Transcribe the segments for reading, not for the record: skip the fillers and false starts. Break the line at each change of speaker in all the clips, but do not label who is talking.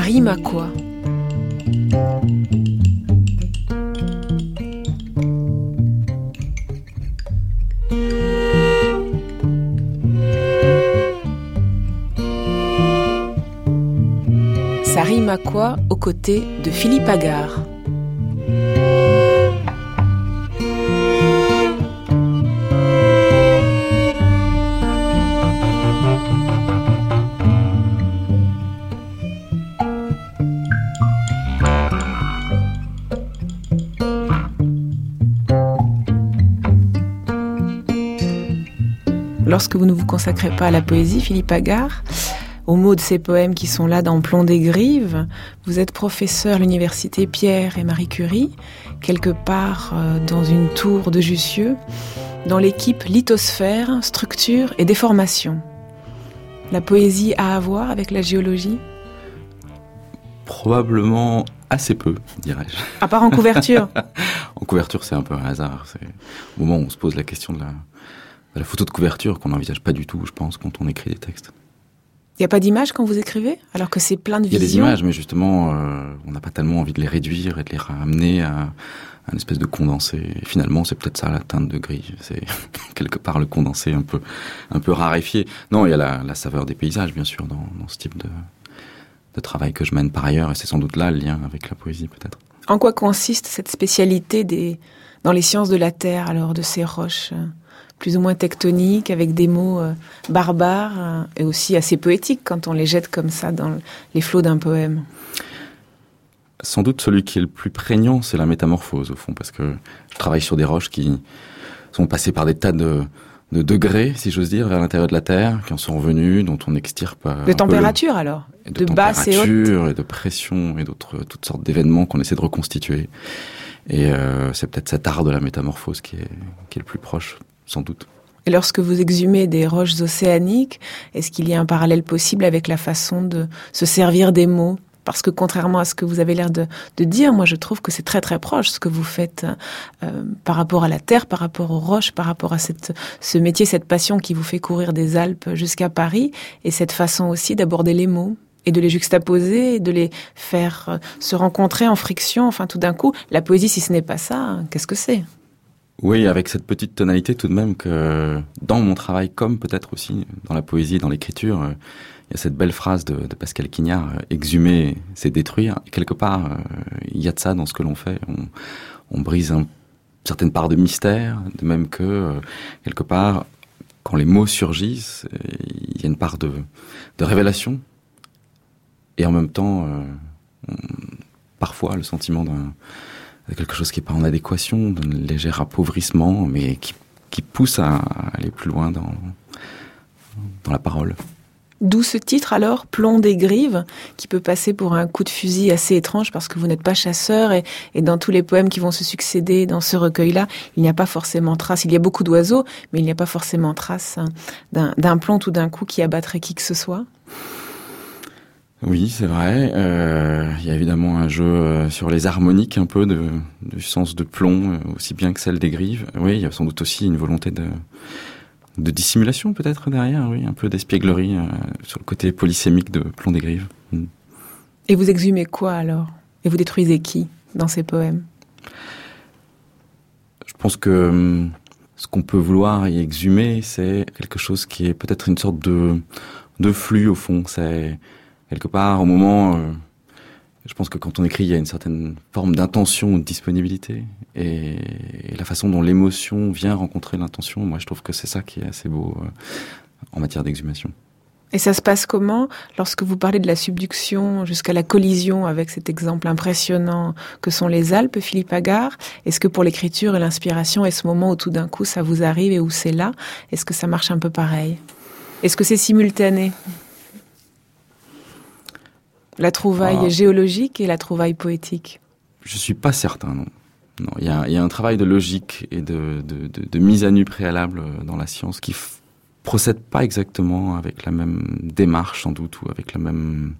rime à quoi ? Ça rime à quoi aux côtés de Philippe Agard ? Lorsque vous ne vous consacrez pas à la poésie, Philippe Agard, aux mots de ces poèmes qui sont là dans Plomb des Grives, vous êtes professeur à l'université Pierre et Marie Curie, quelque part dans une tour de Jussieu, dans l'équipe lithosphère, structure et déformation. La poésie a à voir avec la géologie ?
Probablement assez peu, dirais-je.
À part en couverture ?
En couverture, c'est un peu un hasard. C'est au moment où on se pose la question de la photo de couverture qu'on n'envisage pas du tout, je pense, quand on écrit des textes.
Il n'y a pas d'images quand vous écrivez, alors que c'est plein de visions ?
Il y a des images, mais justement, on n'a pas tellement envie de les réduire et de les ramener à un espèce de condensé. Et finalement, c'est peut-être ça la teinte de gris. C'est quelque part le condensé un peu raréfié. Non, il y a la saveur des paysages, bien sûr, dans ce type de travail que je mène par ailleurs, et c'est sans doute là le lien avec la poésie, peut-être.
En quoi consiste cette spécialité dans les sciences de la Terre, alors, de ces roches plus ou moins tectoniques, avec des mots barbares, et aussi assez poétiques quand on les jette comme ça dans les flots d'un poème?
Sans doute celui qui est le plus prégnant, c'est la métamorphose, au fond, parce que je travaille sur des roches qui sont passées par des tas de degrés, si j'ose dire, vers l'intérieur de la Terre, qui en sont revenus, dont on extirpe...
De température, alors ?
De
basse et haute ?
et de pression, et toutes sortes d'événements qu'on essaie de reconstituer. Et c'est peut-être cet art de la métamorphose qui est le plus proche, sans doute.
Et lorsque vous exhumez des roches océaniques, est-ce qu'il y a un parallèle possible avec la façon de se servir des mots ? Parce que contrairement à ce que vous avez l'air de dire, moi je trouve que c'est très très proche ce que vous faites par rapport à la terre, par rapport aux roches, par rapport à ce métier, cette passion qui vous fait courir des Alpes jusqu'à Paris, et cette façon aussi d'aborder les mots et de les juxtaposer, et de les faire se rencontrer en friction. Enfin, tout d'un coup, la poésie, si ce n'est pas ça, qu'est-ce que c'est ?
Oui, avec cette petite tonalité tout de même que dans mon travail, comme peut-être aussi dans la poésie, dans l'écriture, il y a cette belle phrase de Pascal Quignard, exhumer, c'est détruire. Et quelque part, il y a de ça dans ce que l'on fait. On brise une certaine part de mystère, de même que, quelque part, quand les mots surgissent, il y a une part de révélation. Et en même temps, parfois, le sentiment de quelque chose qui n'est pas en adéquation, d'un léger appauvrissement, mais qui pousse à aller plus loin dans la parole.
D'où ce titre alors, Plomb des Grives, qui peut passer pour un coup de fusil assez étrange parce que vous n'êtes pas chasseur, et dans tous les poèmes qui vont se succéder dans ce recueil-là, il n'y a pas forcément trace, il y a beaucoup d'oiseaux, mais il n'y a pas forcément trace d'un plomb tout d'un coup qui abattrait qui que ce soit.
Oui, c'est vrai. Il y a évidemment un jeu sur les harmoniques, un peu du sens de plomb, aussi bien que celle des grives. Oui, il y a sans doute aussi une volonté de dissimulation peut-être derrière, oui, un peu d'espièglerie sur le côté polysémique de Plomb des Grives.
Et vous exhumez quoi alors ? Et vous détruisez qui dans ces poèmes ?
Je pense que ce qu'on peut vouloir y exhumer, c'est quelque chose qui est peut-être une sorte de flux au fond. C'est quelque part au moment... je pense que quand on écrit, il y a une certaine forme d'intention ou de disponibilité. Et la façon dont l'émotion vient rencontrer l'intention, moi je trouve que c'est ça qui est assez beau en matière d'exhumation.
Et ça se passe comment lorsque vous parlez de la subduction jusqu'à la collision avec cet exemple impressionnant que sont les Alpes, Philippe Agard? Est-ce que pour l'écriture et l'inspiration, est ce moment où tout d'un coup ça vous arrive et où c'est là, est-ce que ça marche un peu pareil? Est-ce que c'est simultané? La trouvaille géologique et la trouvaille poétique? Je
suis pas certain, non. Non, il y a un travail de logique et de mise à nu préalable dans la science qui procède pas exactement avec la même démarche, sans doute, ou avec la même...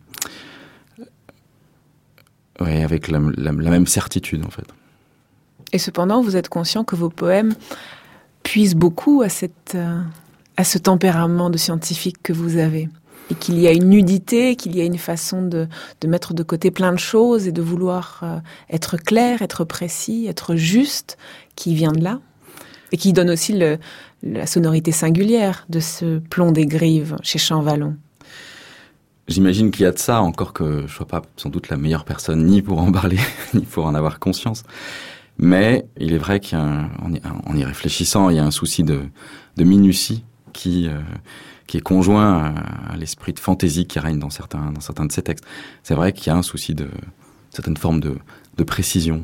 Ouais, avec la même certitude, en fait.
Et cependant, vous êtes conscient que vos poèmes puisent beaucoup à ce tempérament de scientifique que vous avez. et qu'il y a une nudité, qu'il y a une façon de mettre de côté plein de choses et de vouloir être clair, être précis, être juste, qui vient de là et qui donne aussi la sonorité singulière de ce Plomb des Grives chez Champvallon.
J'imagine qu'il y a de ça, encore que je sois pas sans doute la meilleure personne ni pour en parler, ni pour en avoir conscience. Mais il est vrai qu'en y réfléchissant, il y a un souci de minutie qui est conjoint à l'esprit de fantaisie qui règne dans certains de ces textes. C'est vrai qu'il y a un souci de certaine forme de précision.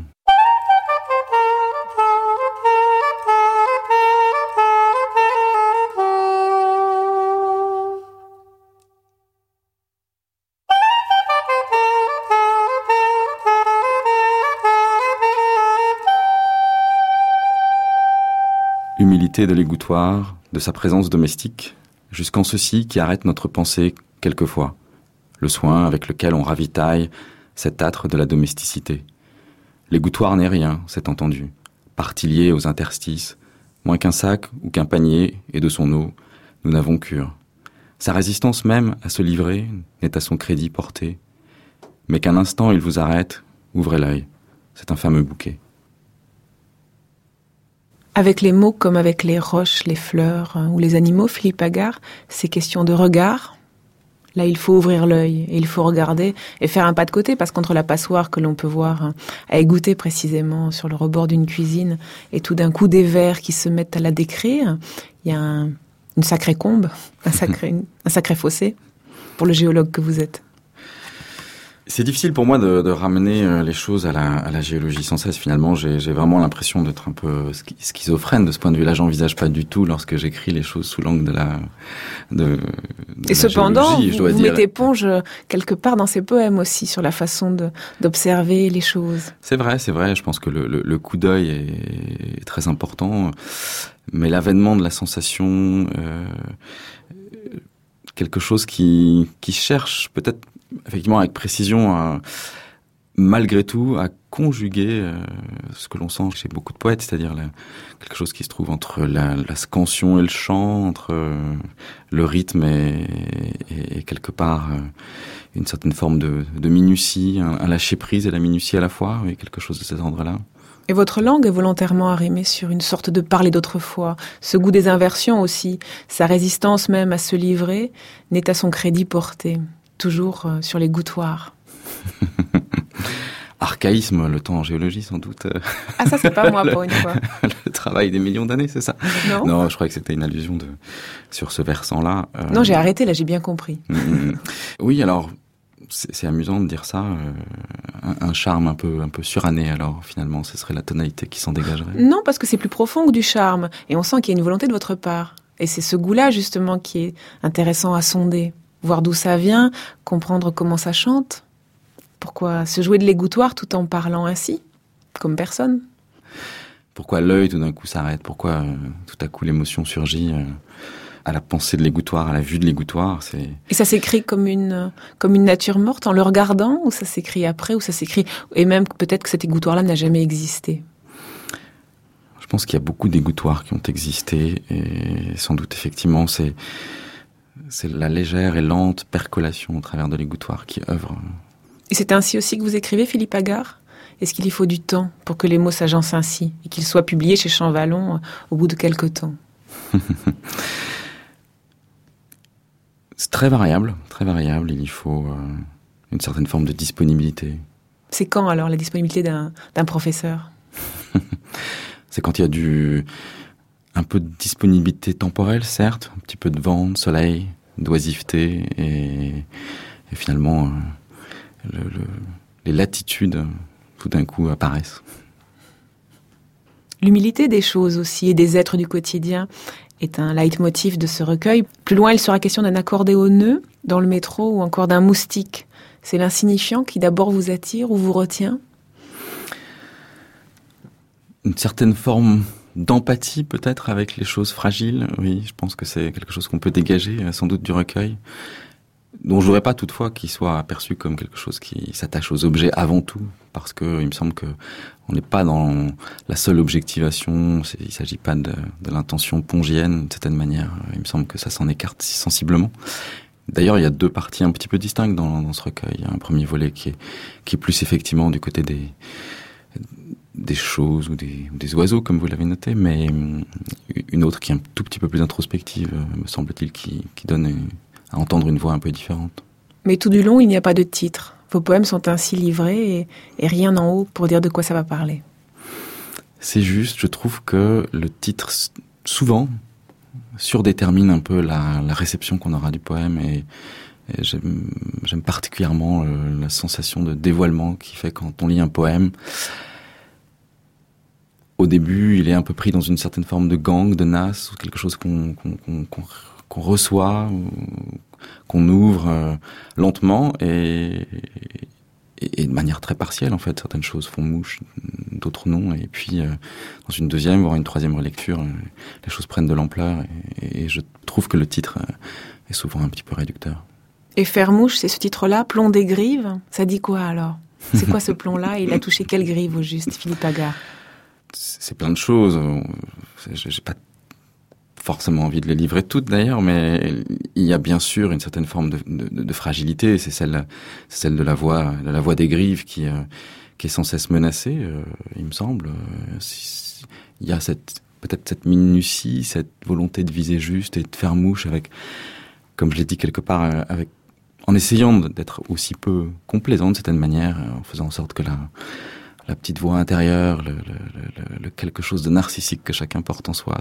Humilité de l'égouttoir, de sa présence domestique, jusqu'en ceci qui arrête notre pensée quelquefois, le soin avec lequel on ravitaille cet âtre de la domesticité. L'égouttoir n'est rien, c'est entendu, partie liée aux interstices, moins qu'un sac ou qu'un panier, et de son eau, nous n'avons cure. Sa résistance même à se livrer n'est à son crédit porté, mais qu'un instant il vous arrête, ouvrez l'œil, c'est un fameux bouquet.
Avec les mots comme avec les roches, les fleurs ou les animaux, Philippe Agard, c'est question de regard. Là, il faut ouvrir l'œil et il faut regarder et faire un pas de côté parce qu'entre la passoire que l'on peut voir à égoutter précisément sur le rebord d'une cuisine et tout d'un coup des vers qui se mettent à la décrire, il y a une sacrée combe, un sacré fossé pour le géologue que vous êtes.
C'est difficile pour moi de ramener les choses à la géologie sans cesse. Finalement, j'ai vraiment l'impression d'être un peu schizophrène de ce point de vue-là. J'envisage pas du tout lorsque j'écris les choses sous l'angle de
et cependant,
géologie,
vous mettez éponge quelque part dans ces poèmes aussi sur la façon d'observer les choses.
C'est vrai. Je pense que le coup d'œil est très important, mais l'avènement de la sensation, quelque chose qui cherche peut-être effectivement avec précision, malgré tout, à conjuguer ce que l'on sent chez beaucoup de poètes, c'est-à-dire quelque chose qui se trouve entre la scansion et le chant, entre le rythme et quelque part une certaine forme de minutie, un lâcher-prise et la minutie à la fois, et quelque chose de cet ordre-là.
Et votre langue est volontairement arrimée sur une sorte de parler d'autrefois. Ce goût des inversions aussi, sa résistance même à se livrer, n'est à son crédit porté. Toujours sur les gouttoirs.
Archaïsme, le temps en géologie sans doute.
Ah ça c'est pas moi pour une fois.
Le travail des millions d'années, c'est ça? Non, je crois que c'était une allusion sur ce versant-là.
Non, j'ai arrêté là, j'ai bien compris.
Oui, alors c'est amusant de dire ça. Un charme un peu suranné alors finalement, ce serait la tonalité qui s'en dégagerait.
Non, parce que c'est plus profond que du charme et on sent qu'il y a une volonté de votre part. Et c'est ce goût-là justement qui est intéressant à sonder. Voir d'où ça vient, comprendre comment ça chante. Pourquoi se jouer de l'égouttoir tout en parlant ainsi, comme personne?
Pourquoi l'œil tout d'un coup s'arrête? Pourquoi tout à coup l'émotion surgit à la pensée de l'égouttoir, à la vue de l'égouttoir?
Et ça s'écrit comme une nature morte en le regardant, ou ça s'écrit après, ou ça s'écrit... Et même peut-être que cet égouttoir-là n'a jamais existé.
Je pense qu'il y a beaucoup d'égouttoirs qui ont existé, et sans doute effectivement c'est la légère et lente percolation au travers de l'égouttoir qui œuvre.
Et c'est ainsi aussi que vous écrivez, Philippe Agard? Est-ce qu'il y faut du temps pour que les mots s'agencent ainsi et qu'ils soient publiés chez Champvallon au bout de quelque temps?
C'est très variable. Il y faut une certaine forme de disponibilité.
C'est quand alors la disponibilité d'un professeur?
C'est quand il y a un peu de disponibilité temporelle, certes, un petit peu de vent, de soleil, d'oisiveté, et finalement, les latitudes, tout d'un coup, apparaissent.
L'humilité des choses aussi, et des êtres du quotidien, est un leitmotiv de ce recueil. Plus loin, il sera question d'un accordéoneux dans le métro, ou encore d'un moustique. C'est l'insignifiant qui d'abord vous attire ou vous retient?
Une certaine forme d'empathie peut-être avec les choses fragiles, oui, je pense que c'est quelque chose qu'on peut dégager sans doute du recueil, dont je voudrais pas toutefois qu'il soit perçu comme quelque chose qui s'attache aux objets avant tout, parce que il me semble que on n'est pas dans la seule objectivation, il s'agit pas de l'intention pongienne d'une certaine manière, il me semble que ça s'en écarte si sensiblement, D'ailleurs, il y a deux parties un petit peu distinctes dans ce recueil. Il y a un premier volet qui est plus effectivement du côté des choses ou des oiseaux, comme vous l'avez noté, mais une autre qui est un tout petit peu plus introspective, me semble-t-il, qui donne à entendre une voix un peu différente.
Mais tout du long, il n'y a pas de titre. Vos poèmes sont ainsi livrés et rien en haut pour dire de quoi ça va parler.
C'est juste, je trouve que le titre, souvent, surdétermine un peu la réception qu'on aura du poème et j'aime particulièrement la sensation de dévoilement qui fait quand on lit un poème. Au début, il est un peu pris dans une certaine forme de gang, de nasse, ou quelque chose qu'on reçoit, qu'on ouvre lentement et de manière très partielle en fait. Certaines choses font mouche, d'autres non, et puis dans une deuxième voire une troisième relecture, les choses prennent de l'ampleur et je trouve que le titre est souvent un petit peu réducteur.
Et faire mouche, c'est ce titre-là, Plomb des grives, ça dit quoi alors? C'est quoi ce plomb-là? Il a touché quelle grive au juste, Philippe Agard?
C'est plein de choses. J'ai pas forcément envie de les livrer toutes d'ailleurs, mais il y a bien sûr une certaine forme de fragilité. C'est celle de la voix des grives qui est sans cesse menacée, il me semble. Il y a peut-être cette minutie, cette volonté de viser juste et de faire mouche avec, comme je l'ai dit quelque part, en essayant d'être aussi peu complaisant de certaine manière, en faisant en sorte que la petite voix intérieure, le quelque chose de narcissique que chacun porte en soi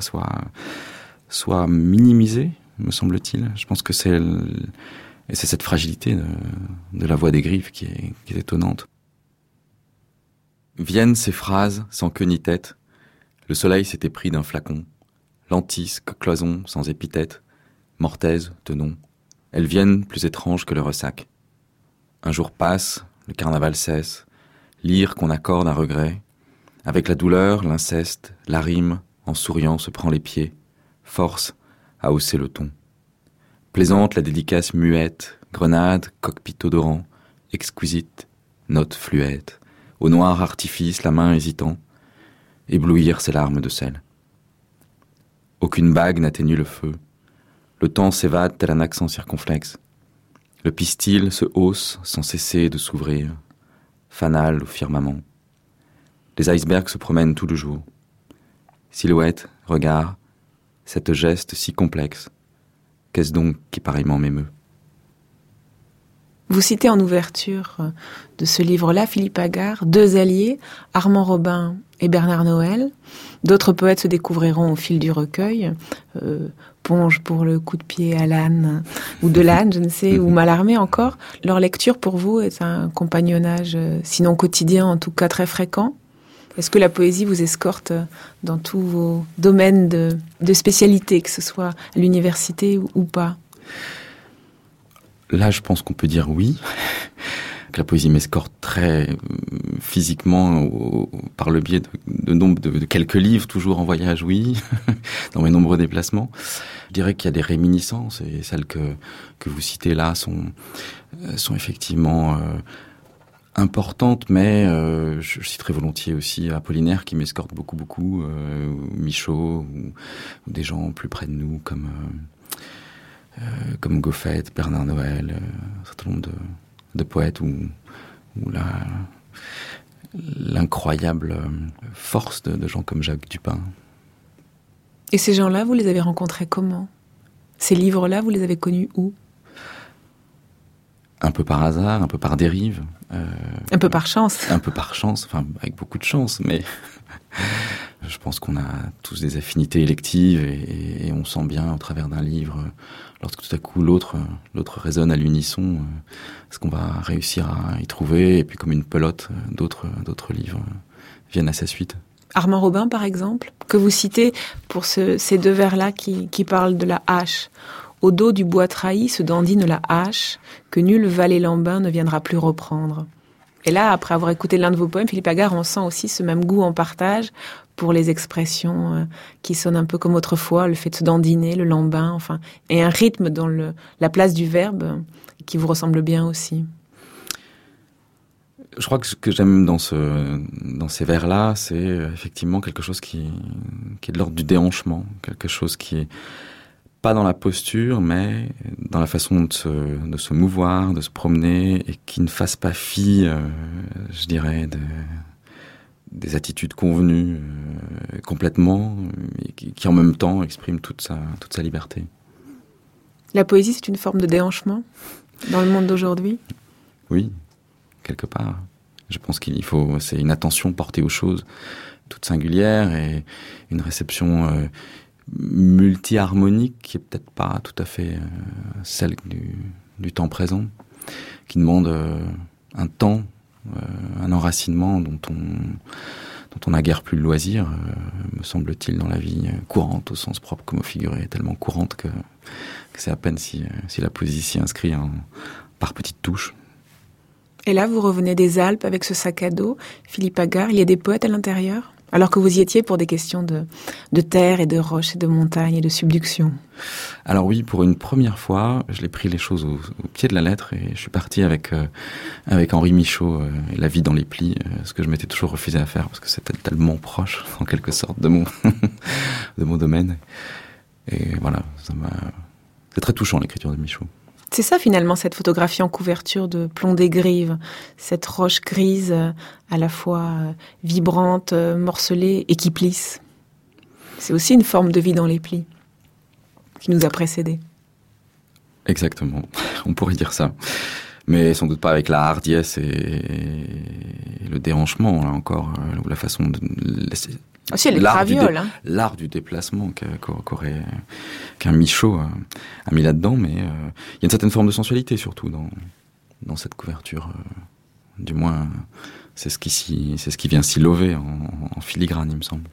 soit minimisé, me semble-t-il. Je pense que c'est cette fragilité de la voix des griffes qui est étonnante. Viennent ces phrases sans queue ni tête. Le soleil s'était pris d'un flacon. Lentisque, cloison, sans épithète. Mortaise, tenons. Elles viennent plus étranges que le ressac. Un jour passe, le carnaval cesse. Lyre qu'on accorde à regret. Avec la douleur, l'inceste, la rime, en souriant se prend les pieds. Force à hausser le ton. Plaisante la dédicace muette, grenade, cockpit odorant, exquisite, note fluette. Au noir artifice, la main hésitant, éblouir ses larmes de sel. Aucune bague n'atténue le feu. Le temps s'évade tel un accent circonflexe. Le pistil se hausse sans cesser de s'ouvrir. Fanal au firmament. Les icebergs se promènent tout le jour. Silhouette, regard, cette geste si complexe. Qu'est-ce donc qui pareillement m'émeut?
Vous citez en ouverture de ce livre-là, Philippe Agard, deux alliés, Armand Robin et Bernard Noël. D'autres poètes se découvriront au fil du recueil. Ponge pour le coup de pied à l'âne, ou de l'âne, je ne sais, ou Mallarmé encore. Leur lecture pour vous est un compagnonnage, sinon quotidien, en tout cas très fréquent. Est-ce que la poésie vous escorte dans tous vos domaines de spécialité, que ce soit à l'université ou pas?
Là, je pense qu'on peut dire oui. Que la poésie m'escorte très physiquement par le biais de quelques livres, toujours en voyage, oui, dans mes nombreux déplacements. Je dirais qu'il y a des réminiscences, et celles que vous citez là sont effectivement importantes, mais je citerai volontiers aussi Apollinaire qui m'escorte beaucoup, Michaud, ou des gens plus près de nous comme Goffet, Bernard Noël, un certain nombre de poètes où l'incroyable force de gens comme Jacques Dupin.
Et ces gens-là, vous les avez rencontrés comment? Ces livres-là, vous les avez connus où?
Un peu par hasard, un peu par dérive.
Un peu par chance.
Un peu par chance, enfin avec beaucoup de chance, mais je pense qu'on a tous des affinités électives et on sent bien au travers d'un livre, lorsque tout à coup l'autre résonne à l'unisson, ce qu'on va réussir à y trouver, et puis comme une pelote, d'autres livres viennent à sa suite.
Armand Robin, par exemple, que vous citez pour ces deux vers-là qui parlent de la hache. Au dos du bois trahi se dandine la hache, que nul valet lambin ne viendra plus reprendre. Et là, après avoir écouté l'un de vos poèmes, Philippe Agard, on sent aussi ce même goût en partage pour les expressions qui sonnent un peu comme autrefois, le fait de se dandiner, le lambin, enfin, et un rythme dans la place du verbe qui vous ressemble bien aussi.
Je crois que ce que j'aime dans ces vers-là, c'est effectivement quelque chose qui est de l'ordre du déhanchement, quelque chose qui est pas dans la posture, mais dans la façon de se mouvoir, de se promener, et qui ne fasse pas fi, je dirais, des attitudes convenues complètement, et qui en même temps exprime toute sa liberté.
La poésie, c'est une forme de déhanchement dans le monde d'aujourd'hui ?
Oui, quelque part. Je pense c'est une attention portée aux choses toutes singulières et une réception multi-harmonique qui est peut-être pas tout à fait celle du temps présent, qui demande un temps, un enracinement dont on n'a guère plus le loisir, me semble-t-il, dans la vie courante, au sens propre comme au figuré, tellement courante que c'est à peine si la poésie s'y inscrit par petites touches.
Et là, vous revenez des Alpes avec ce sac à dos, Philippe Agard, il y a des poètes à l'intérieur ? Alors que vous y étiez pour des questions de terre et de roches et de montagnes et de subduction.
Alors oui, pour une première fois, je l'ai pris les choses au pied de la lettre et je suis parti avec Henri Michaud et La vie dans les plis, ce que je m'étais toujours refusé à faire parce que c'était tellement proche, en quelque sorte, de mon domaine. Et voilà, c'est très touchant l'écriture de Michaud.
C'est ça finalement, cette photographie en couverture de Plomb des Grives, cette roche grise à la fois vibrante, morcelée et qui plisse. C'est aussi une forme de vie dans les plis qui nous a précédés.
Exactement, on pourrait dire ça. Mais sans doute pas avec la hardiesse et le déhanchement, là encore, ou la façon de laisser...
Aussi, elle est graviole.
L'art du déplacement qu'un Michaud a mis là-dedans, mais il y a une certaine forme de sensualité surtout dans cette couverture. Du moins, c'est ce qui vient s'y lover en filigrane, il me semble.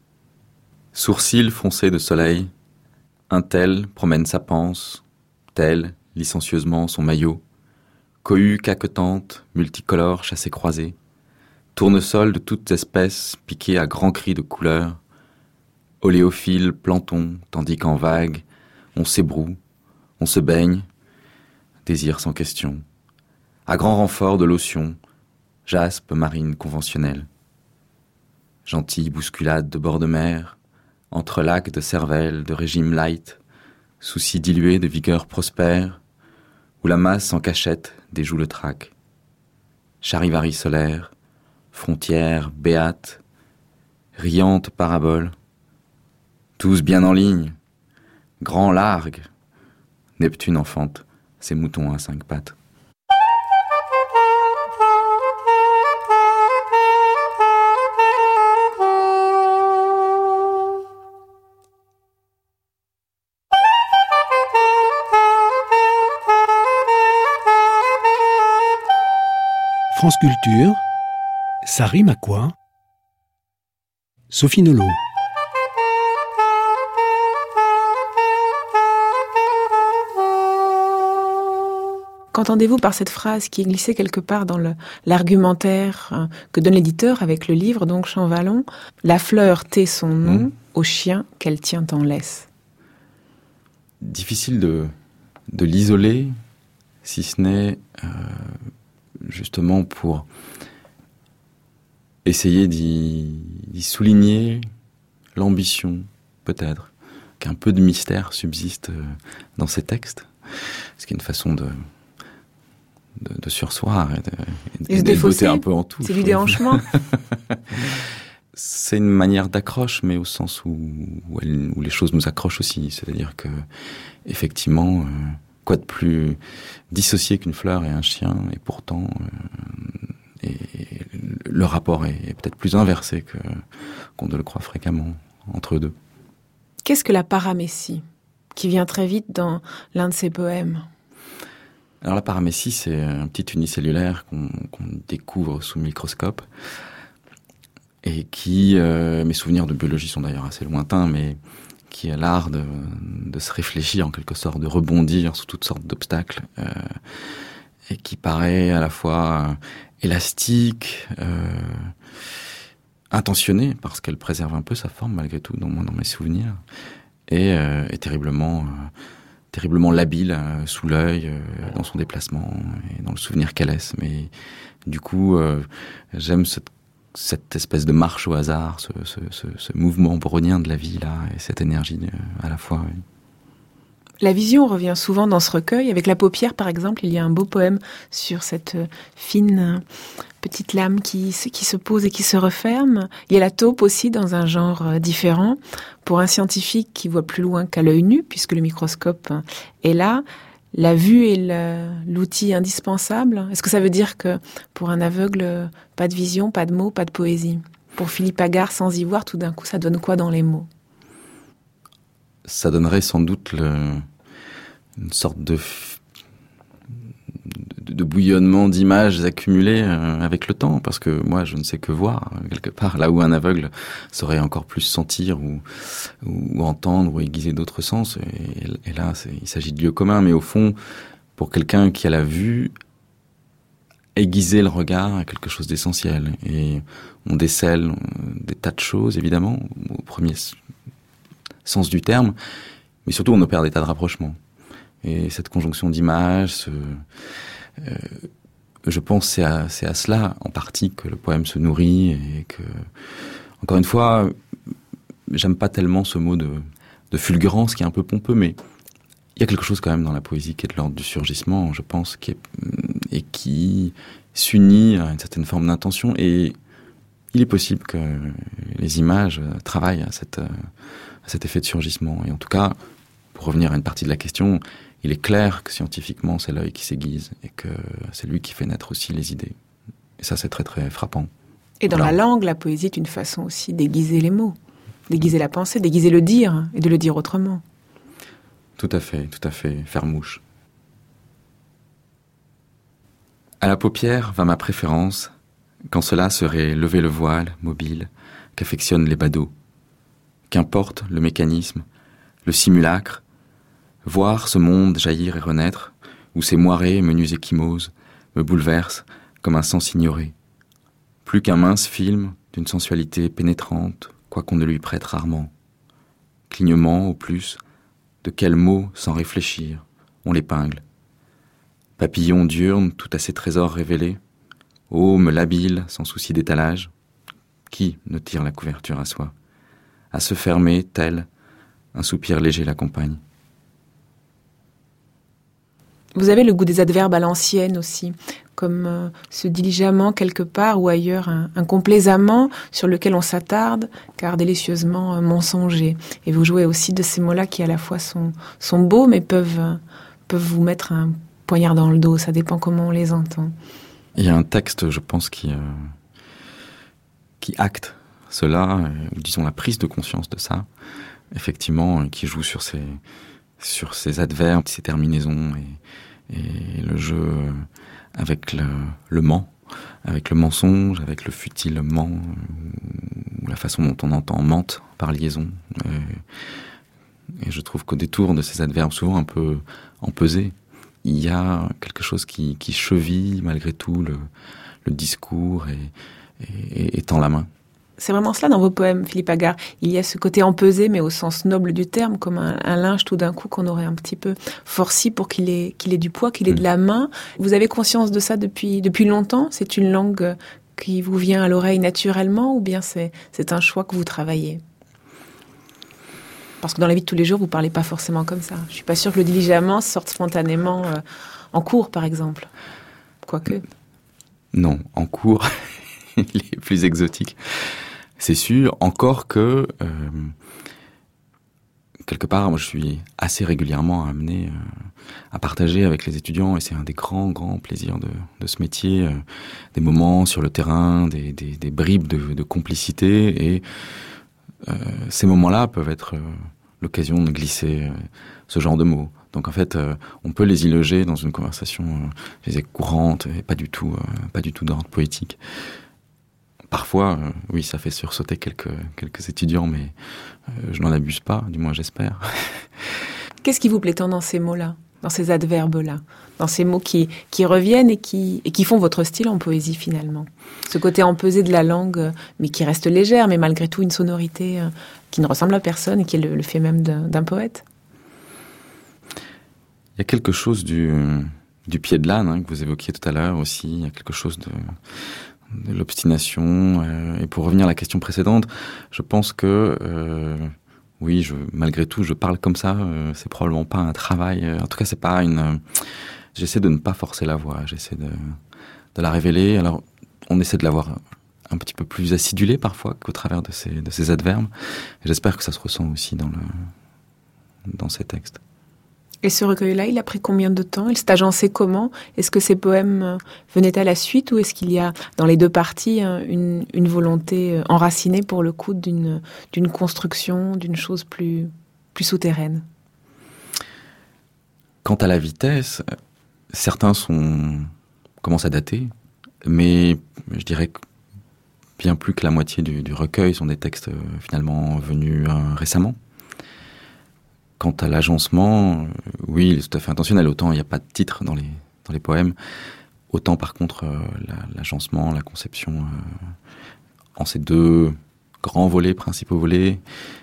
Sourcils foncés de soleil, un tel promène sa panse, tel, licencieusement, son maillot, cohue caquetante, multicolore, chassé-croisé, tournesol de toutes espèces, piqués à grands cris de couleurs, oléophiles, plancton, tandis qu'en vague, on s'ébroue, on se baigne, désir sans question, à grand renfort de lotion, jaspe marine conventionnelle. Gentille bousculade de bord de mer, entre lacs de cervelle, de régime light, soucis dilués de vigueur prospère, où la masse en cachette déjoue le trac. Charivari solaire, frontières béates, riantes paraboles, tous bien en ligne, grand largue, Neptune enfante ses moutons à 5 pattes.
France Culture, ça rime à quoi ? Sophie Nolot.
Qu'entendez-vous par cette phrase qui est glissée quelque part dans l'argumentaire que donne l'éditeur avec le livre, donc Champvallon ? La fleur tait son nom au chien qu'elle tient en laisse.
Difficile de l'isoler, si ce n'est justement pour essayer d'y souligner l'ambition, peut-être, qu'un peu de mystère subsiste dans ces textes. Ce qui est une façon de sursoir et de botter un peu en tout.
C'est du déhanchement.
C'est une manière d'accroche, mais au sens où les choses nous accrochent aussi. C'est-à-dire que, effectivement, quoi de plus dissocié qu'une fleur et un chien, et pourtant, le rapport est peut-être plus inversé qu'on ne le croit fréquemment entre eux deux.
Qu'est-ce que la paramécie, qui vient très vite dans l'un de ses poèmes ?
Alors la paramécie, c'est un petit unicellulaire qu'on découvre sous microscope et qui, mes souvenirs de biologie sont d'ailleurs assez lointains, mais qui a l'art de se réfléchir en quelque sorte, de rebondir sous toutes sortes d'obstacles et qui paraît à la fois élastique, intentionnée parce qu'elle préserve un peu sa forme malgré tout dans mes souvenirs et terriblement labile sous l'œil, dans son déplacement et dans le souvenir qu'elle laisse. Mais du coup, j'aime cette espèce de marche au hasard, ce mouvement brownien de la vie là, et cette énergie à la fois. Oui.
La vision revient souvent dans ce recueil. Avec La paupière, par exemple, il y a un beau poème sur cette fine petite lame qui se pose et qui se referme. Il y a la taupe aussi, dans un genre différent. Pour un scientifique qui voit plus loin qu'à l'œil nu, puisque le microscope est là, la vue est l'outil indispensable. Est-ce que ça veut dire que pour un aveugle, pas de vision, pas de mots, pas de poésie? Pour Philippe Agard, sans y voir, tout d'un coup, ça donne quoi dans les mots?
Ça donnerait sans doute une sorte de bouillonnement d'images accumulées avec le temps, parce que moi je ne sais que voir quelque part, là où un aveugle saurait encore plus sentir ou entendre ou aiguiser d'autres sens, et là il s'agit de lieux communs, mais au fond pour quelqu'un qui a la vue, aiguiser le regard est quelque chose d'essentiel, et on décèle des tas de choses évidemment au premier sens du terme, mais surtout on opère des tas de rapprochements. Et cette conjonction d'images, je pense c'est à cela en partie que le poème se nourrit, et que, encore une fois, j'aime pas tellement ce mot de fulgurance qui est un peu pompeux, mais il y a quelque chose quand même dans la poésie qui est de l'ordre du surgissement, je pense, et qui s'unit à une certaine forme d'intention, et il est possible que les images travaillent à cet effet de surgissement. Et en tout cas, pour revenir à une partie de la question, il est clair que scientifiquement, c'est l'œil qui s'aiguise et que c'est lui qui fait naître aussi les idées. Et ça, c'est très très frappant.
Et dans la langue, la poésie est une façon aussi d'aiguiser les mots, d'aiguiser la pensée, d'aiguiser le dire et de le dire autrement.
Tout à fait, faire mouche. À la paupière va ma préférence, quand cela serait lever le voile, mobile, qu'affectionnent les badauds. Qu'importe le mécanisme, le simulacre, voir ce monde jaillir et renaître, où ces moirées menues échymoses me bouleversent comme un sens ignoré. Plus qu'un mince film d'une sensualité pénétrante, quoiqu'on ne lui prête rarement. Clignement, au plus, de quels mots, sans réfléchir, on l'épingle. Papillon diurne tout à ses trésors révélés, aume labile, sans souci d'étalage. Qui ne tire la couverture à soi? À se fermer, tel, un soupir léger l'accompagne.
Vous avez le goût des adverbes à l'ancienne aussi, comme ce diligemment quelque part ou ailleurs, un complaisamment sur lequel on s'attarde, car délicieusement mensonger. Et vous jouez aussi de ces mots-là qui à la fois sont beaux, mais peuvent vous mettre un poignard dans le dos, ça dépend comment on les entend.
Il y a un texte, je pense, qui acte cela, disons la prise de conscience de ça, effectivement, qui joue sur ces adverbes, ces terminaisons et le jeu avec le ment, avec le mensonge, avec le futilement, ou la façon dont on entend mente par liaison. Et je trouve qu'au détour de ces adverbes, souvent un peu empesés, il y a quelque chose qui cheville malgré tout le discours et tend la main.
C'est vraiment cela dans vos poèmes, Philippe Agard. Il y a ce côté empesé, mais au sens noble du terme, comme un linge tout d'un coup qu'on aurait un petit peu forci pour qu'il ait du poids, qu'il ait de la main. Vous avez conscience de ça depuis longtemps? C'est une langue qui vous vient à l'oreille naturellement, ou bien c'est un choix que vous travaillez? Parce que dans la vie de tous les jours, vous parlez pas forcément comme ça. Je suis pas sûre que le diligemment sorte spontanément en cours, par exemple. Quoique.
Non, en cours, il est plus exotique. C'est sûr, encore que, quelque part, moi je suis assez régulièrement amené à partager avec les étudiants, et c'est un des grands plaisirs de ce métier, des moments sur le terrain, des bribes de complicité, et ces moments-là peuvent être l'occasion de glisser ce genre de mots. Donc en fait, on peut les y loger dans une conversation, je disais, courante, et pas du tout d'ordre poétique. Parfois, oui, ça fait sursauter quelques étudiants, mais je n'en abuse pas, du moins j'espère.
Qu'est-ce qui vous plaît tant dans ces mots-là, dans ces adverbes-là, dans ces mots qui reviennent et qui font votre style en poésie finalement? Ce côté empesé de la langue, mais qui reste légère, mais malgré tout une sonorité qui ne ressemble à personne et qui est le fait même d'un poète.
Il y a quelque chose du pied de l'âne que vous évoquiez tout à l'heure aussi, il y a quelque chose de l'obstination. Et pour revenir à la question précédente, je pense que oui, malgré tout, je parle comme ça. C'est probablement pas un travail. En tout cas, c'est pas une. J'essaie de ne pas forcer la voix. J'essaie de la révéler. Alors, on essaie de l'avoir un petit peu plus acidulée parfois qu'au travers de ces adverbes. Et j'espère que ça se ressent aussi dans ces textes.
Et ce recueil-là, il a pris combien de temps? Il s'est agencé comment? Est-ce que ces poèmes venaient à la suite ou est-ce qu'il y a, dans les deux parties, une volonté enracinée, pour le coup, d'une construction, d'une chose plus souterraine?
Quant à la vitesse, certains commencent à dater, mais je dirais que bien plus que la moitié du recueil sont des textes finalement venus récemment. Quant à l'agencement, oui, il est tout à fait intentionnel. Autant il n'y a pas de titre dans les poèmes, autant par contre l'agencement, la conception en ces deux grands volets, principaux volets,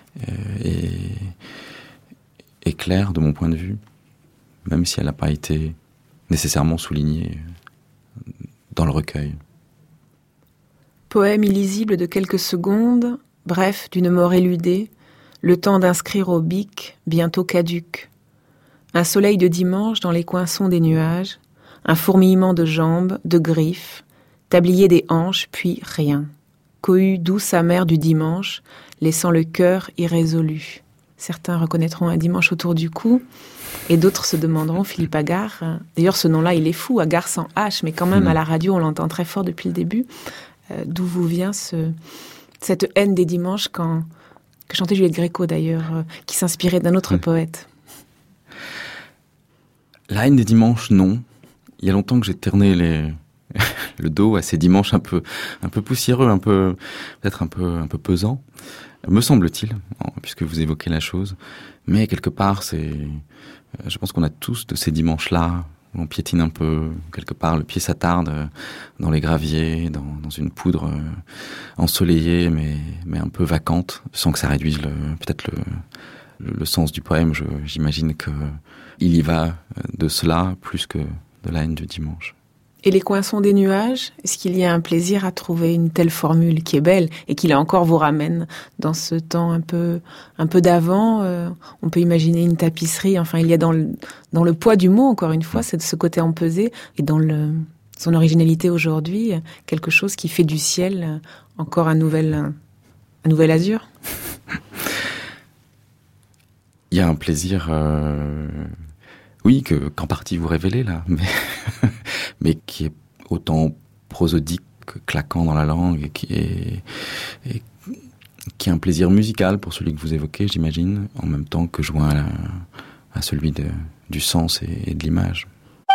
est claire de mon point de vue, même si elle n'a pas été nécessairement soulignée dans le recueil.
Poème illisible de quelques secondes, bref, d'une mort éludée, le temps d'inscrire au bic, bientôt caduc. Un soleil de dimanche dans les coinçons des nuages, un fourmillement de jambes, de griffes, tablier des hanches, puis rien. Cohue douce amère du dimanche, laissant le cœur irrésolu. Certains reconnaîtront un dimanche autour du cou, et d'autres se demanderont Philippe Agard. D'ailleurs, ce nom-là, il est fou, Agard sans H, mais quand même, à la radio, on l'entend très fort depuis le début. D'où vous vient cette haine des dimanches que chantait Juliette Gréco d'ailleurs, qui s'inspirait d'un autre poète?
La haine des dimanches, non. Il y a longtemps que j'ai tourné le dos à ces dimanches un peu poussiéreux, peut-être un peu pesants, me semble-t-il, puisque vous évoquez la chose. Mais quelque part, je pense qu'on a tous de ces dimanches-là, où on piétine un peu, quelque part, le pied s'attarde dans les graviers, dans une poudre ensoleillée, mais un peu vacante, sans que ça réduise peut-être le sens du poème. J'imagine que il y va de cela plus que de la haine du dimanche.
Et les coinçons des nuages, est-ce qu'il y a un plaisir à trouver une telle formule qui est belle et qui là encore vous ramène dans ce temps un peu d'avant? On peut imaginer une tapisserie. Enfin, il y a dans le poids du mot, encore une fois, c'est de ce côté empesé, et dans son originalité aujourd'hui, quelque chose qui fait du ciel encore un nouvel azur.
Il y a un plaisir, oui, qu'en partie vous révélez là, mais qui est autant prosodique que claquant dans la langue, et qui est un plaisir musical pour celui que vous évoquez, j'imagine, en même temps que joint à celui du sens et de l'image.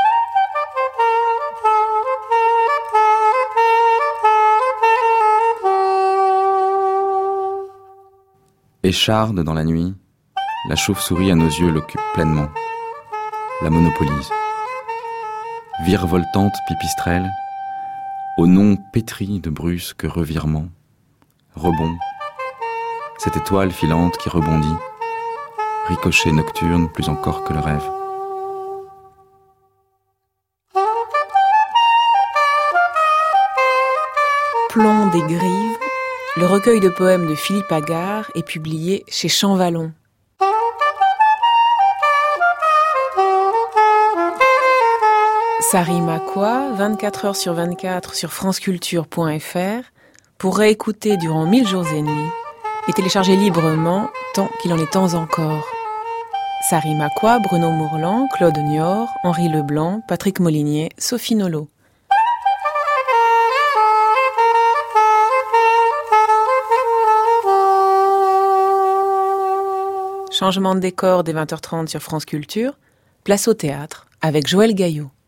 Écharde dans la nuit, la chauve-souris à nos yeux l'occupe pleinement, la monopolise. Virevoltante pipistrelle, au nom pétri de brusques revirements, rebond, cette étoile filante qui rebondit, ricochet nocturne plus encore que le rêve.
Plomb des grives, le recueil de poèmes de Philippe Agard est publié chez Champvallon. Ça rime à quoi? 24 h sur 24 sur franceculture.fr pour réécouter durant 1000 jours et nuits et télécharger librement tant qu'il en est temps encore. Ça rime à quoi? Bruno Mourlan, Claude Niort, Henri Leblanc, Patrick Molinier, Sophie Nolot. Changement de décor dès 20h30 sur France Culture, place au théâtre avec Joël Gaillot.